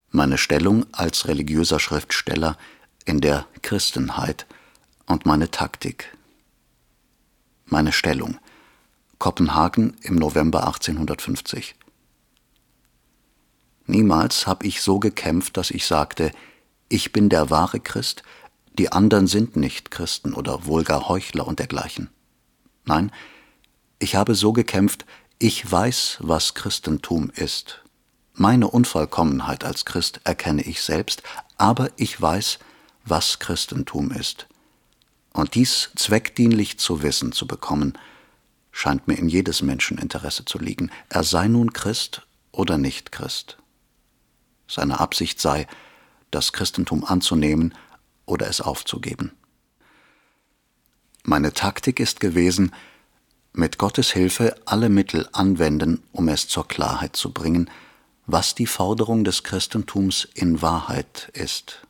meine Stellung als religiöser Schriftsteller in der Christenheit und meine Taktik. Meine Stellung. Kopenhagen im November 1850. Niemals habe ich so gekämpft, dass ich sagte, ich bin der wahre Christ, die anderen sind nicht Christen oder wohl gar Heuchler und dergleichen. Nein, ich habe so gekämpft, ich weiß, was Christentum ist. Meine Unvollkommenheit als Christ erkenne ich selbst, aber ich weiß, was Christentum ist. Und dies zweckdienlich zu wissen zu bekommen, scheint mir in jedes Menschen Interesse zu liegen, er sei nun Christ oder nicht Christ. Seine Absicht sei, das Christentum anzunehmen oder es aufzugeben. Meine Taktik ist gewesen, mit Gottes Hilfe alle Mittel anwenden, um es zur Klarheit zu bringen, was die Forderung des Christentums in Wahrheit ist.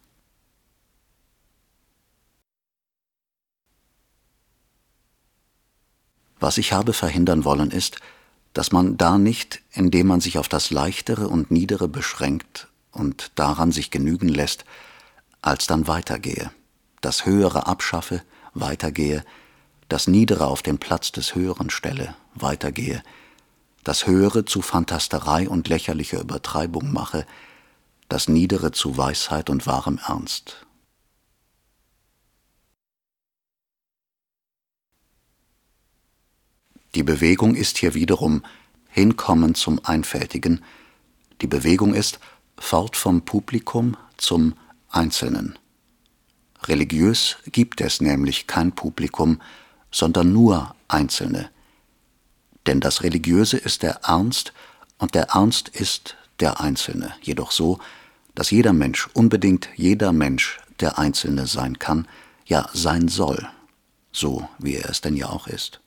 Was ich habe verhindern wollen ist, dass man da nicht, indem man sich auf das Leichtere und Niedere beschränkt und daran sich genügen lässt, alsdann weitergehe, das Höhere abschaffe, weitergehe, das Niedere auf den Platz des Höheren stelle, weitergehe, das Höhere zu Phantasterei und lächerlicher Übertreibung mache, das Niedere zu Weisheit und wahrem Ernst. Die Bewegung ist hier wiederum Hinkommen zum Einfältigen. Die Bewegung ist fort vom Publikum zum Einzelnen. Religiös gibt es nämlich kein Publikum, sondern nur Einzelne. Denn das Religiöse ist der Ernst und der Ernst ist der Einzelne, jedoch so, dass jeder Mensch, unbedingt jeder Mensch, der Einzelne sein kann, ja sein soll, so wie er es denn ja auch ist.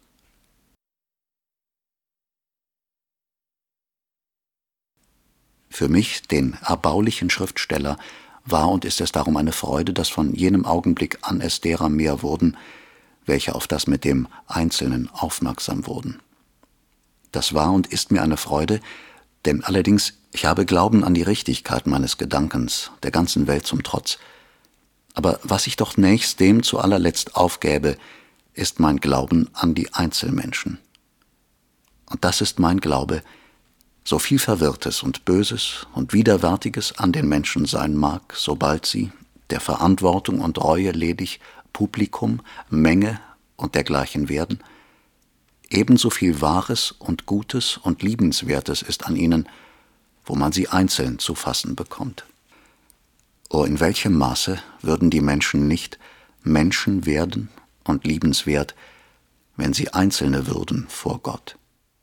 Für mich, den erbaulichen Schriftsteller, war und ist es darum eine Freude, dass von jenem Augenblick an es derer mehr wurden, welche auf das mit dem Einzelnen aufmerksam wurden. Das war und ist mir eine Freude, denn allerdings, ich habe Glauben an die Richtigkeit meines Gedankens, der ganzen Welt zum Trotz. Aber was ich doch nächst dem zu allerletzt aufgäbe, ist mein Glauben an die Einzelmenschen. Und das ist mein Glaube, so viel Verwirrtes und Böses und Widerwärtiges an den Menschen sein mag, sobald sie, der Verantwortung und Reue ledig, Publikum, Menge und dergleichen werden, ebenso viel Wahres und Gutes und Liebenswertes ist an ihnen, wo man sie einzeln zu fassen bekommt. Oh, in welchem Maße würden die Menschen nicht Menschen werden und liebenswert, wenn sie Einzelne würden vor Gott?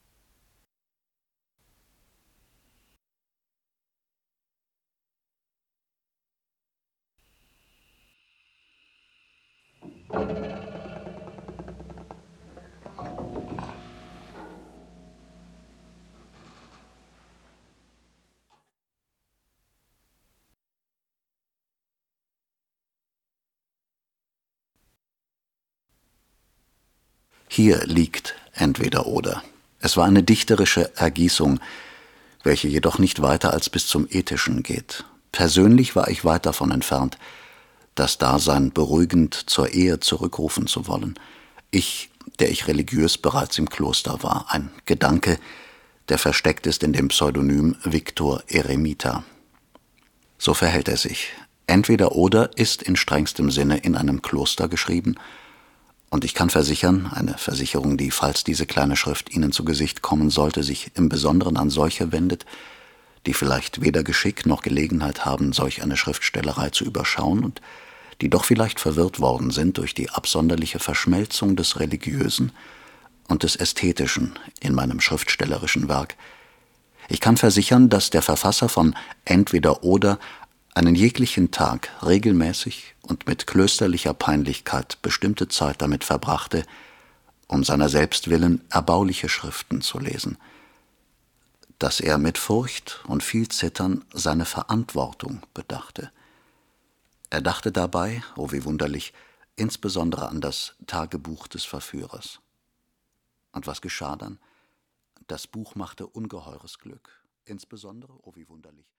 Hier liegt entweder oder. Es war eine dichterische Ergießung, welche jedoch nicht weiter als bis zum Ethischen geht. Persönlich war ich weit davon entfernt, das Dasein beruhigend zur Ehe zurückrufen zu wollen. Ich, der ich religiös bereits im Kloster war, ein Gedanke, der versteckt ist in dem Pseudonym Victor Eremita. So verhält es sich. Entweder oder ist in strengstem Sinne in einem Kloster geschrieben, und ich kann versichern, eine Versicherung, die, falls diese kleine Schrift Ihnen zu Gesicht kommen sollte, sich im Besonderen an solche wendet, die vielleicht weder Geschick noch Gelegenheit haben, solch eine Schriftstellerei zu überschauen und die doch vielleicht verwirrt worden sind durch die absonderliche Verschmelzung des Religiösen und des Ästhetischen in meinem schriftstellerischen Werk. Ich kann versichern, dass der Verfasser von Entweder oder einen jeglichen Tag regelmäßig und mit klösterlicher Peinlichkeit bestimmte Zeit damit verbrachte, um seiner selbst willen erbauliche Schriften zu lesen, dass er mit Furcht und viel Zittern seine Verantwortung bedachte. Er dachte dabei, oh wie wunderlich, insbesondere an das Tagebuch des Verführers. Und was geschah dann? Das Buch machte ungeheures Glück, insbesondere, oh wie wunderlich,